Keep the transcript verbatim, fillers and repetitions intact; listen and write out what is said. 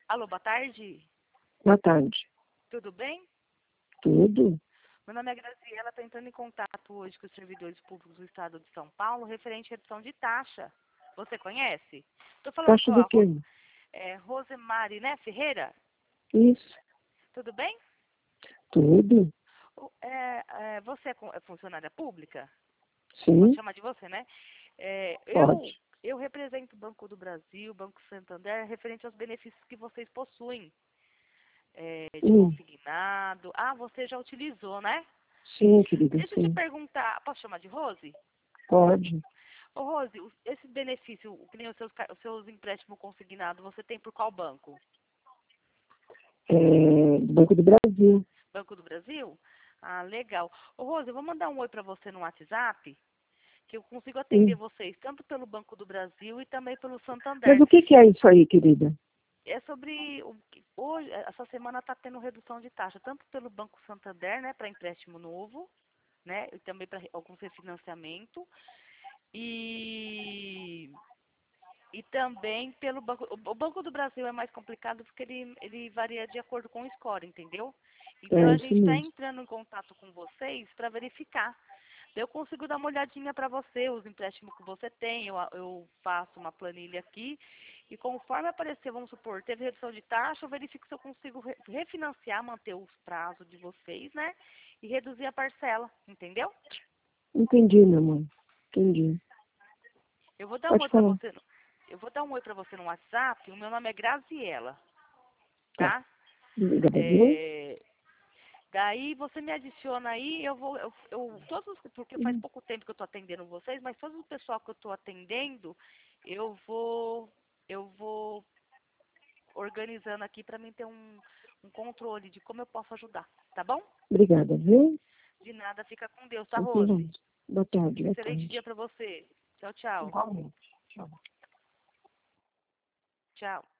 Alô, boa tarde. Boa tarde. Tudo bem? Tudo? Meu nome é Graziela, estou entrando em contato hoje com os servidores públicos do Estado de São Paulo, referente à redução de taxa. Você conhece? Estou falando Taxa com do a quê? Ro é, Rosemary, né, Ferreira? Isso. Tudo bem? Tudo? O- É, é, você é, con- é funcionária pública? Pode Sim, chamar de você, né? É, eu, pode. eu represento o Banco do Brasil, Banco Santander, referente aos benefícios que vocês possuem, é, de Hum, consignado. Ah, você já utilizou, né? sim, querida, Deixa eu te sim. perguntar, posso chamar de Rose? Pode. Ô, Rose, o- esse benefício, o que nem os seus, ca- os seus empréstimos consignados, você tem por qual banco? É, Banco do Brasil. Banco do Brasil? Ah, legal. Ô, Rose, eu vou mandar um oi para você no WhatsApp, que eu consigo atender Hum. vocês tanto pelo Banco do Brasil e também pelo Mas Santander. o que que é isso aí, querida? É sobre o que- hoje, essa semana está tendo redução de taxa, tanto pelo Banco Santander, né, para empréstimo novo, né, e também para alguns refinanciamento, e e também pelo Banco. O o Banco do Brasil é mais complicado porque ele, ele varia de acordo com o score, entendeu? Então É a isso gente está mesmo. entrando em contato com vocês para verificar. Eu consigo dar uma olhadinha para você, os empréstimos que você tem, eu, a- eu faço uma planilha aqui e conforme aparecer, vamos supor, teve redução de taxa, eu verifico se eu consigo re- refinanciar, manter os prazos de vocês, né? E reduzir a parcela, entendeu? Entendi, meu amor. Entendi. Eu vou dar um Pode oi para falar. você, no- eu vou dar um oi para você no WhatsApp, o meu nome é Graziela, Tá. tá? Obrigada, viu? É, daí você me adiciona aí, eu vou, eu, eu- todos, porque faz Hum. pouco tempo que eu estou atendendo vocês, mas todo o pessoal que eu estou atendendo, eu vou, eu vou organizando aqui para mim ter um, um controle de como eu posso ajudar, tá bom? Obrigada, viu? De nada, fica com Deus, tá, Só que Rose? vamos. Boa tarde, boa Excelente dia tarde. para você. Tchau, tchau. Igualmente. Tchau. Tchau.